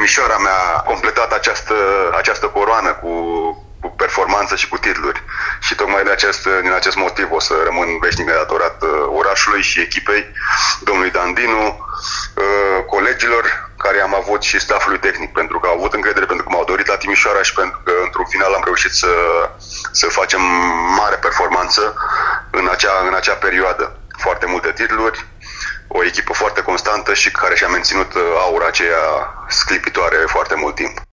Timișoara mi-a completat această coroană cu performanță și cu titluri. Și tocmai din acest motiv o să rămân veșnic datorat orașului și echipei, domnului Dandinu, colegilor care am avut și staffului tehnic, pentru că au avut încredere, pentru că m-au dorit la Timișoara și pentru că într-un final am reușit să facem mare performanță în acea perioadă. Foarte multe titluri, o echipă foarte constantă și care și-a menținut aura aceea sclipitoare foarte mult timp.